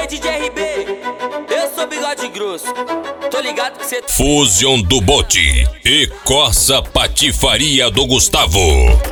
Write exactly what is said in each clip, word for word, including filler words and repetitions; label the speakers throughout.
Speaker 1: D J R B, eu sou bigode grosso, tô ligado que cê...
Speaker 2: Fusion do Bote e Corsa Patifaria do Gustavo.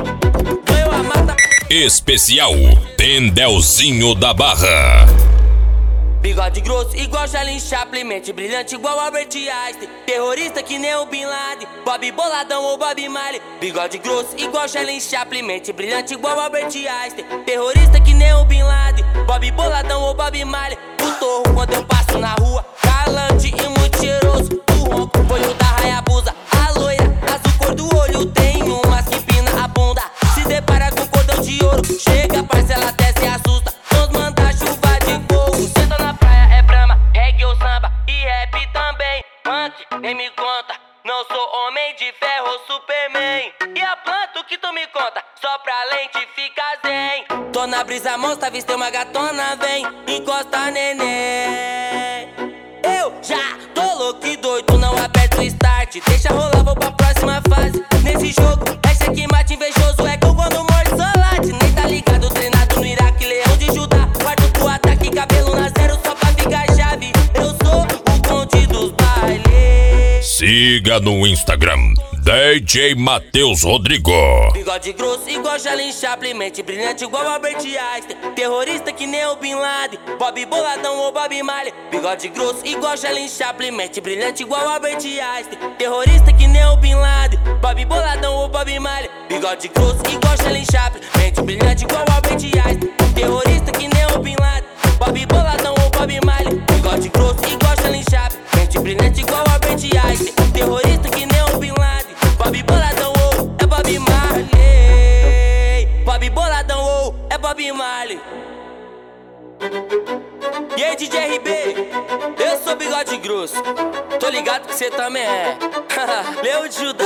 Speaker 2: Especial Pendelzinho da Barra.
Speaker 1: Bigode grosso igual Charlie Chaplin, mente brilhante igual Albert Einstein, terrorista que nem o Bin Laden, Bob Boladão ou Bob Marley. Bigode grosso igual Charlie Chaplin, mente brilhante igual Albert Einstein, terrorista que nem o Bin Laden, Bob Boladão ou Bob Marley. O torro quando eu passo na rua, calante e muito cheiroso. O ronco foi o da Hayabusa, a loira, azul cor do olho, tem uma que empina a bunda, se depara com cordão de ouro, chega parcela até se assusta, nos manda chuva de fogo. Senta na praia é brama, reggae ou samba e rap também. Funk, nem me conta, não sou homem de ferro ou Superman. E a planta que tu me conta, só pra lente fica zen. Tô na brisa monstra, avistei uma gatona, vem, encosta neném. Eu já tô louco e doido, não aperto o start, deixa rolar, vou pra próxima fase. Nesse jogo, é checkmate invejoso, é que eu quando morre solate. Nem tá ligado, treinado no Iraque, leão de Judá, parto pro ataque, cabelo na zero só pra ficar chave. Eu sou o conde dos bailes.
Speaker 2: Siga no Instagram D J Matheus Rodrigo.
Speaker 1: Bigode grosso igual Charlie Chaplin, mente brilhante igual Albert Einstein, terrorista que nem o Bin Laden, Bob Boladão ou Bob Marley. Bigode grosso igual Charlie Chaplin, mente brilhante igual Albert Einstein, terrorista que nem o Bin Laden, Bob Boladão ou Bob Marley. Bigode grosso igual Charlie Chaplin, mente brilhante igual Albert Einstein, terrorista que nem o Bin Laden, Bob Boladão ou Bob Marley. Bigode grosso igual Charlie Chaplin, mente brilhante igual Albert Einstein, terrorista que nem o Bin Laden, Bob Boladão ou é Bob Marley. Bob Boladão ou é Bob Marley. E aí D J R B, eu sou bigode grosso, tô ligado que cê também é. Leão de Judá.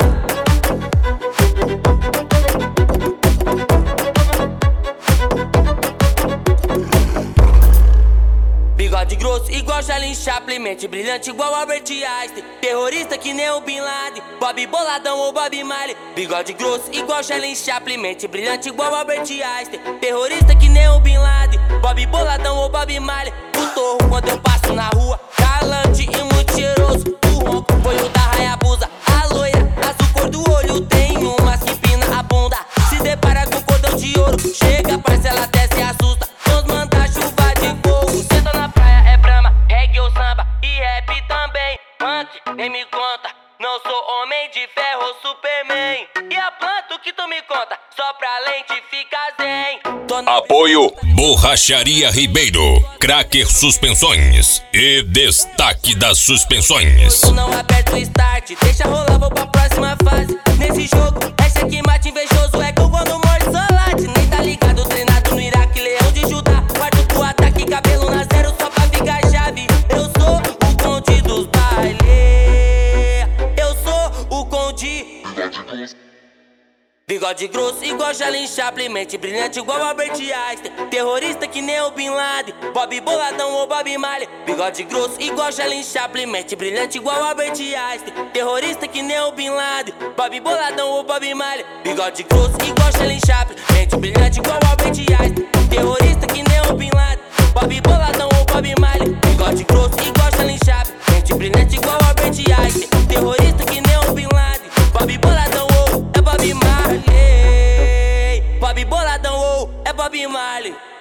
Speaker 1: Bigode grosso igual Charlie Chaplin, mente brilhante igual Albert Einstein, terrorista que nem o Bin Laden, Bob Boladão ou Bob Marley. Bigode grosso igual Charlie Chaplin, mente brilhante igual Albert Einstein, terrorista que nem o Bin Laden, Bob Boladão ou Bob Marley. O torro quando eu passo na rua, calante e muito cheiroso. O ronco foi o da Hayabusa, a loira, azul cor do olho, tem uma que empina a bunda, se depara com cordão de ouro, chega parcela até se assusta, nos manda chuva de fogo. Senta na praia é brama, reggae ou samba e rap também. Funk, nem me conta, não sou homem de ferro ou Superman. E a planta que tu me conta, só pra lente fica zen.
Speaker 2: Apoio Borracharia Ribeiro, Cracker Suspensões e Destaque das Suspensões.
Speaker 1: Não aperto o start, deixa rolar, vou pra próxima fase. Nesse jogo, é checkmate invejoso, é que eu quando morre solate. Nem tá ligado, treinado no Iraque, leão de Judá, parto pro ataque, cabelo na zero só pra ficar chave. Eu sou o conde dos bailes. Eu sou o conde. Bigode grosso igual Charlie Chaplin, mente brilhante igual Albert Einstein, terrorista que nem o Bin Laden, Bob Boladão ou Bob Marley. Bigode grosso igual Charlie Chaplin, mente brilhante igual Albert Einstein, terrorista que nem o Bin Laden, Bob Boladão ou Bob Marley. Bigode grosso igual Charlie Chaplin, mente brilhante igual Albert Einstein, terrorista que nem o Bin Laden, Bob Boladão ou Bob Marley. Bigode grosso igual Charlie Chaplin, mente brilhante igual Albert Einstein, terrorista que nem o Bin Laden, Bob Boladão ou é Bob Marley. Bob Boladão ou é Bob Marley.